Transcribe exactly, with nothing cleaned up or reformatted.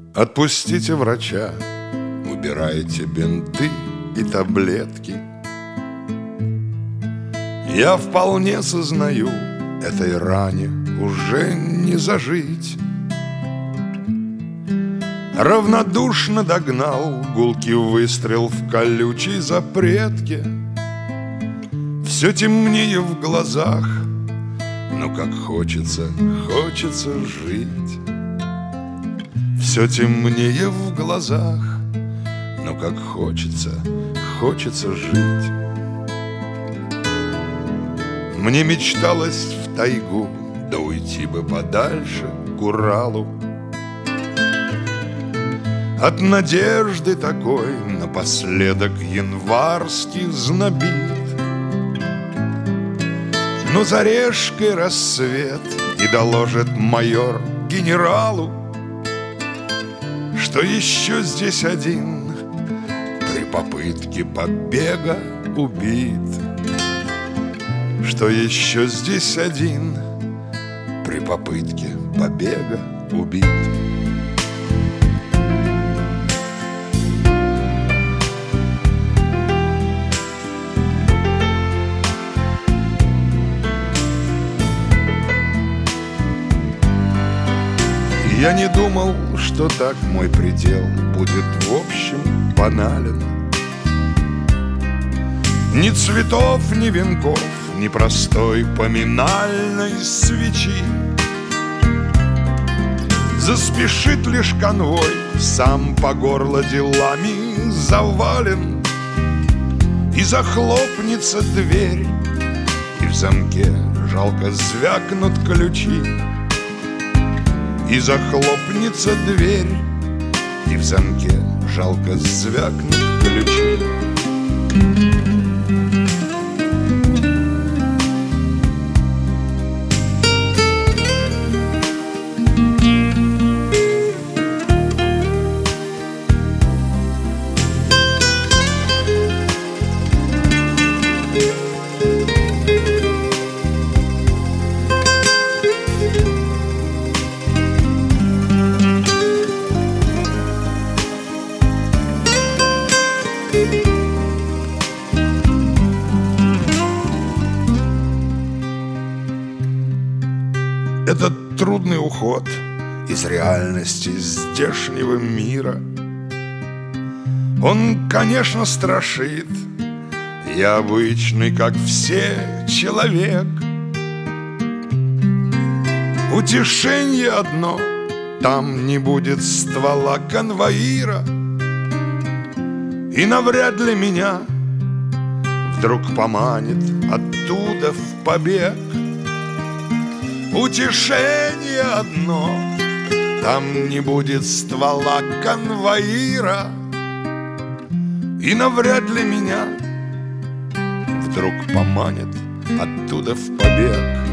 Отпустите врача, убирайте бинты и таблетки. Я вполне сознаю, этой ране уже не зажить. Равнодушно догнал гулкий выстрел в колючей запретке. Все темнее в глазах, но как хочется, хочется жить. Все темнее в глазах, но как хочется, хочется жить. Мне мечталось в тайгу, да уйти бы подальше к Уралу. От надежды такой напоследок январский знобит. Но за решкой рассвет и доложит майор генералу, что еще здесь один при попытке побега убит. Что еще здесь один при попытке побега убит. Я не думал, что так мой предел будет в общем банален. Ни цветов, ни венков, ни простой поминальной свечи. Заспешит лишь конвой, сам по горло делами завален. И захлопнется дверь, и в замке жалко звякнут ключи. И захлопнется дверь, и в замке жалко звякнут ключи. Этот трудный уход из реальности здешнего мира, он, конечно, страшит. Я обычный, как все, человек. Утешенье одно: там не будет ствола конвоира. И навряд ли меня вдруг поманит оттуда в побег. Утешение одно: там не будет ствола конвоира. И навряд ли меня вдруг поманит оттуда в побег.